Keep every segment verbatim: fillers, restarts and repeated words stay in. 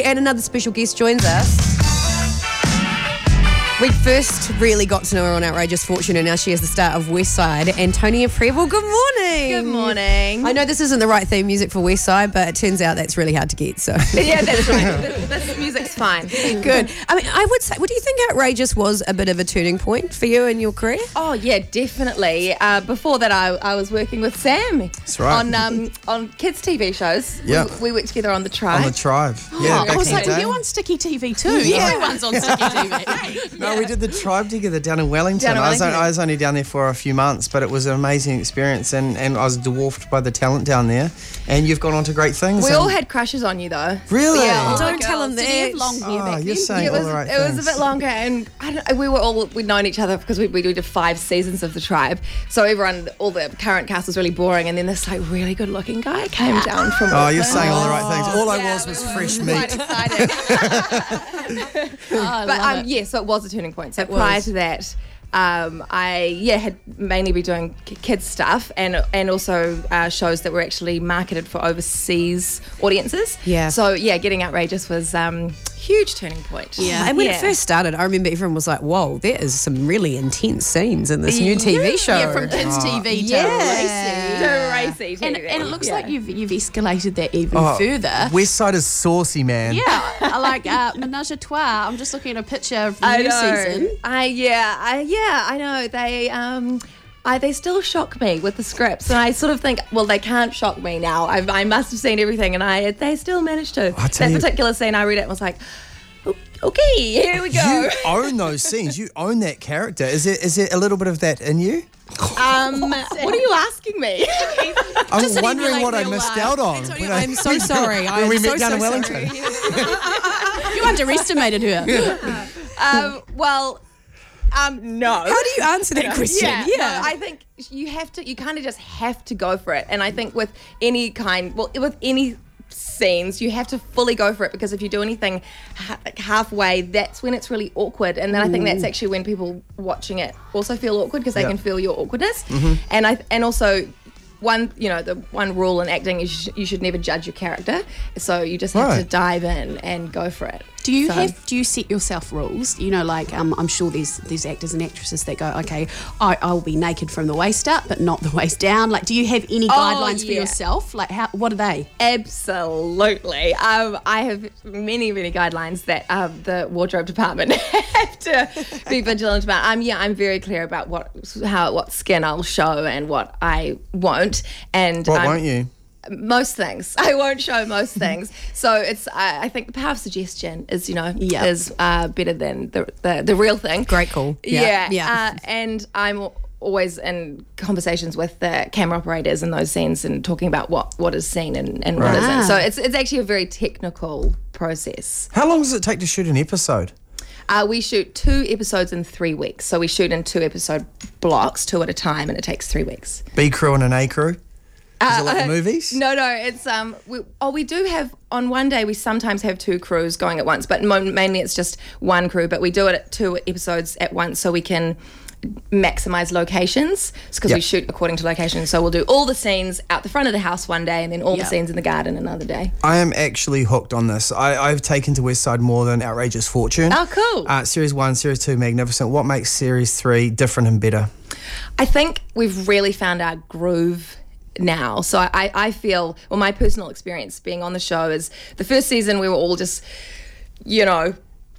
and another special guest joins us. We first really got to know her on Outrageous Fortune, and now she is the star of West Side. Antonia Preble, good morning. Good morning. I know this isn't the right theme music for West Side, but it turns out that's really hard to get. So yeah, that's right. This, this music's fine. Good. I mean, I would say, what do you think Outrageous was a bit of a turning point for you in your career? Oh yeah, definitely. Uh, before that, I, I was working with Sam. That's right. On um, on kids' T V shows. Yeah. We, we worked together on The Tribe. On The Tribe. Yeah, Oh, back was in the like, day. you on Sticky T V too. Yeah. Everyone's on Sticky T V. No, we did The Tribe together down in Wellington. Down in I, was Wellington. on, I was only down there for a few months, but it was an amazing experience, and, and I was dwarfed by the talent down there. And you've gone on to great things. We and all had crushes on you though. Really? Yeah, all Don't the tell girls. him Did that. you have long hair Oh, back you're then? saying It all was, the right it was a things. bit longer, and I don't, we were all we'd known each other because we, we did five seasons of The Tribe. So everyone, all the current cast was really boring, and then this like really good looking guy came down from. Oh, you're Auckland. saying all the right things. All I Yeah, was was we were fresh quite meat. excited. Oh, I But love um, it. yeah, so it was a turning point. So It prior was. to that, um, I yeah had mainly been doing k- kids stuff and and also uh, shows that were actually marketed for overseas audiences. Yeah. So yeah, getting Outrageous was um huge turning point. Yeah. And when Yeah. it first started, I remember everyone was like, whoa, there is some really intense scenes in this new T V show. Yeah, from kids' T V to Yeah. So racy T V. And, and it looks Yeah. like you've you've escalated that even Oh, further. West Side is saucy, man. Yeah, I like uh, Menage a Trois. I'm just looking at a picture of the I new know. season. I yeah, I yeah, I know. They um I, they still shock me with the scripts, and I sort of think, well, they can't shock me now. I've, I must have seen everything, and I they still managed to. I tell That you- particular scene, I read it and was like, "O- okay, here we go. You own those scenes. You own that character. Is there, is there a little bit of that in you? Um, what are you asking me? I'm Just an wondering emulate what I real missed life. out on. Antonio, when I- I'm so sorry. when I'm we so, met down so in Wellington. sorry. You underestimated her. um, well, um, no. How do you answer that question? Yeah, no, I think you have to. You kind of just have to go for it. And I think with any kind, well, with any scenes, you have to fully go for it, because if you do anything ha- like halfway, that's when it's really awkward. And then I think that's actually when people watching it also feel awkward, because they Yeah. can feel your awkwardness. And I and also. One, you know, the one rule in acting is you, sh- you should never judge your character. So you just have to Right. dive in and go for it. Do you So- have? Do you set yourself rules? You know, like um, I'm sure there's there's actors and actresses that go, okay, I I'll be naked from the waist up, but not the waist down. Like, do you have any Oh, guidelines for yeah. yourself? Like, how? What are they? Absolutely. Um, I have many, many guidelines that um, the wardrobe department have to be vigilant about. Um, yeah, I'm very clear about what how what skin I'll show and what I won't. And What um, won't you? Most things. I won't show most things. So it's. I, I think the power of suggestion is, you know, Yeah. is uh, better than the, the the real thing. Great call. Yeah, Yeah. yeah. Uh, and I'm al- always in conversations with the camera operators in those scenes and talking about what, what is seen and, and what Right. isn't. Ah. So it's it's actually a very technical process. How long does it take to shoot an episode? Uh, we shoot two episodes in three weeks. So we shoot in two episode blocks, two at a time, and it takes three weeks. B crew and an A crew? Is it like the movies? No, no, it's um. We, oh, we do have on one day. We sometimes have two crews going at once, but mo- mainly it's just one crew. But we do it at two episodes at once, so we can maximize locations, because we Yep. shoot according to location. So we'll do all the scenes out the front of the house one day, and then all Yep. the scenes in the garden another day. I am actually hooked on this. I, I've taken to West Side more than Outrageous Fortune. Oh, cool. Uh, series one, Series two, magnificent. What makes Series three different and better? I think we've really found our groove now. So I, I feel, well, my personal experience being on the show is the first season we were all just, you know,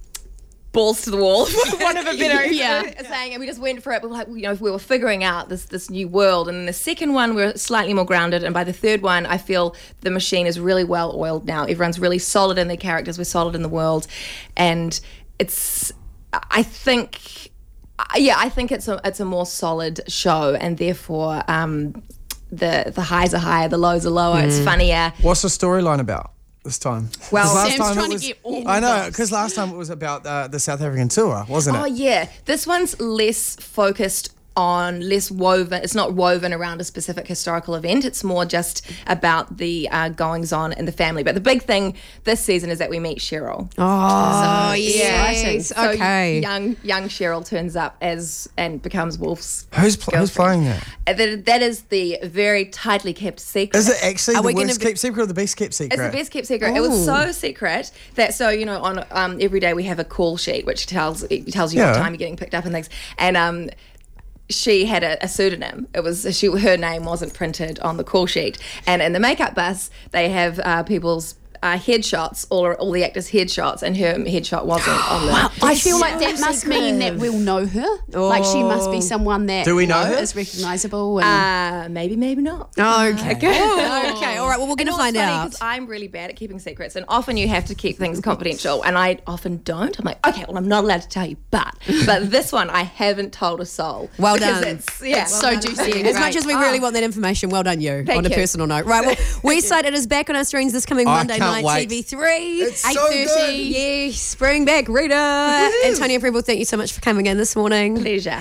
balls to the wall, for want of a better Yeah. saying, and we just went for it. We were like, you know, we were figuring out this this new world. And then the second one, we we're slightly more grounded. And by the third one, I feel the machine is really well oiled now. Everyone's really solid in their characters. We're solid in the world, and it's, I think, yeah, I think it's a it's a more solid show, and therefore, um, the the highs are higher, the lows are lower. It's funnier. What's the storyline about this time? Well, 'Cause last Sam's time it trying to was- get all I the know, dots. because last time it was about uh, the South African tour, wasn't it? Oh yeah, this one's less focused on less woven. It's not woven around a specific historical event. It's more just about the uh, goings on in the family. But the big thing this season is that we meet Cheryl. Oh, So, yes. So Okay. young young Cheryl turns up as and becomes Wolf's. Who's pl- who's playing that? Uh, That, that is the very tightly kept secret. Is it actually Are the we gonna worst be- kept secret or the best kept secret? It's the best kept secret. It was so secret that so you know on um, every day we have a call sheet which tells it tells you Yeah. what time you're getting picked up and things. And um, she had a, a pseudonym. It was she her name wasn't printed on the call sheet. And in the makeup bus they have uh, people's. Uh, headshots, all all the actors' headshots, and her headshot wasn't on the. I feel like that must mean that we'll know her. Like she must be someone that Do we know you her? is recognisable. And Uh, maybe, maybe not. Okay. okay. All right. Well, we're going to find out. Because I'm really bad at keeping secrets, and often you have to keep things confidential, and I often don't. I'm like, okay, well, I'm not allowed to tell you, but but this one I haven't told a soul. Well because done. It's, yeah, It's so juicy and As great. much as we really want that information, well done you. Thank on a you. personal note. Right, well, West Side, it is back on our screens this coming I Monday can't night, wait. T V three. It's so eight thirty. good. Yes, bring back Rita. Antonia Preble, thank you so much for coming in this morning. pleasure.